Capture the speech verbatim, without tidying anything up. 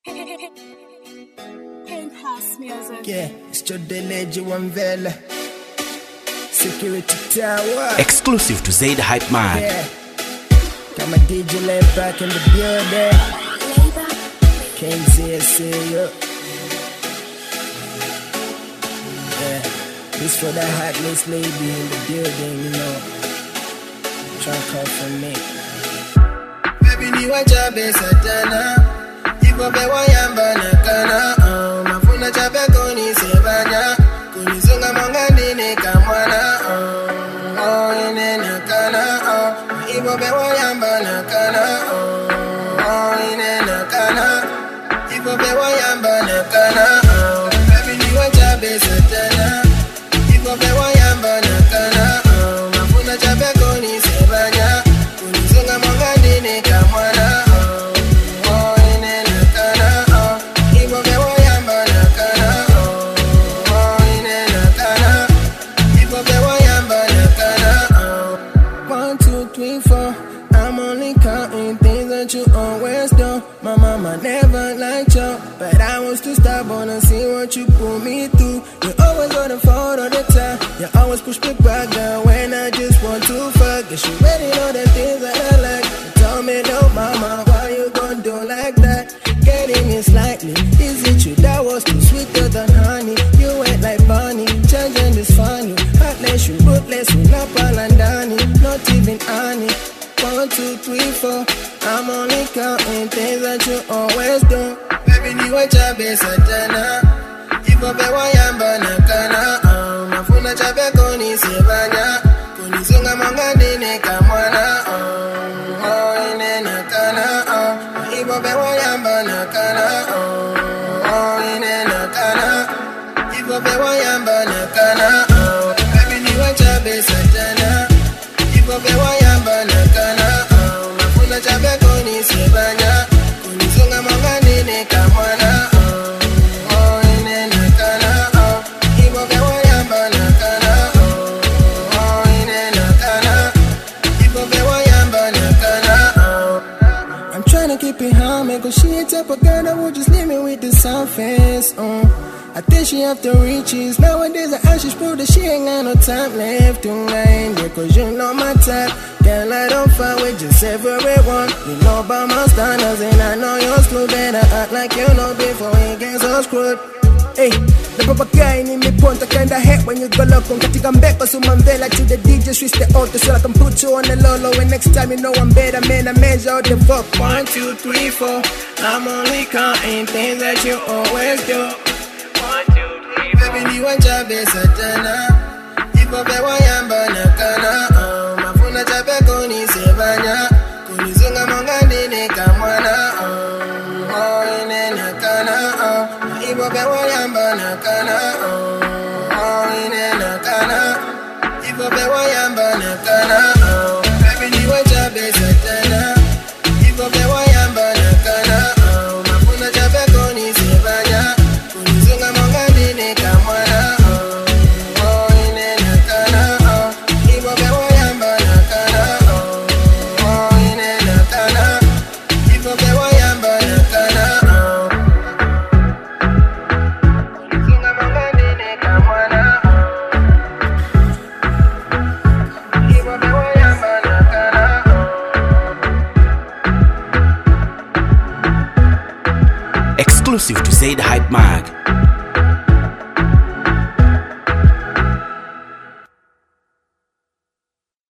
Yeah, it's your Deleji one Vela. Security Tower. Exclusive to Zaid Hype Man. Yeah. Got my D J lay back in the building. King Z S A, yo. Yeah. This for that heartless lady in the building, you know. Try to call for me. Baby, ni wachabe satana. Ipo bewa yamba nakana. Oh, mafuna chabe koni sebanya. Kuni sunga mongandi ni kamwana. Oh, oh, ine nakana. Oh, ipo bewa yamba nakana. Oh, oh, ine nakana. Ipo bewa yamba nakana. Oh, baby, ni wachabe satana. Ipo bewa yamba nakana. Oh, mafuna chabe koni sebanya. Kuni sunga mongandi ni kamwana. I'm only counting things that you always do. My mama never liked you, but I was too stubborn to see what you put me through. You always on the phone all the time. You always push me back, girl, when I just want to fuck. Guess you already know the things that I like. You tell me no, mama, why you gon' do like that? Getting me slightly. Is it you that was too sweeter than honey? You went like Bonnie, changing this funny. Heartless, you ruthless, you not palandani, not even honey. One, two, three, four. I'm only counting things that you always do. Baby, ni wachabe satana. Ipo bewa yamba nakana. Oh, mafuna chabe koni sebanya. Kuni sunga mongandi ni kamwana. Oh, oh, ine nakana. Oh, ipo bewa yamba nakana. Oh, oh, ine nakana. Ipo bewa yamba nakana. Oh, baby, ni wachabe satana. Ipo bewa yamba nakana. Oh, mafuna chabe koni sebanya. Kuni sunga mongandi ni kamwana. Oh, oh, ine nakana. Oh, ipo bewa yamba nakana. Oh, oh, ine nakana. Ipo bewa yamba nakana. Oh, I'm trying to keep it high, man, cause she ain't type of girl that would just leave me with the sound face. Oh, I think she have to riches. Nowadays I ask, she's prove that she ain't got no time left to line. Yeah, cause you know my type. Girl, I don't fight with just everyone. You know about my standards and I know you're screwed. Better act like you know before it gets so screwed. Hey, the papagay in me point, I kinda hate when you go loco. Katika mbeko sumambela to the D J, switch the auto so I can put you on the low low. And next time you know I'm better, man, I measure out the fuck. One, two, three, four. I'm only counting things that you always do. One, two, three, four. Baby, ni wachabe satana. Ipo bewa yamba nakana. Oh, mafuna chabe koni sebanya. Kuni sunga mongandi ni kamwana. Oh, oh, ine nakana. Oh, ipo bewa yamba nakana. Oh, oh, ine nakana. Ipo bewa yamba nakana. Oh, baby, ni wachabe satana. Ipo bewa yamba nakana. Oh, mafuna chabe koni sebanya. Kuni sunga mongandi ni kamwana. Oh, oh, ine nakana. Oh, ipo bewa yamba nakana. Oh, oh, ine nakana. Ipo bewa yamba nakana. Oh, kuni sunga mongandi ni kamwana. Oh, ipo bewa yamba nakana. Exclusive to Zaid Hype Mag.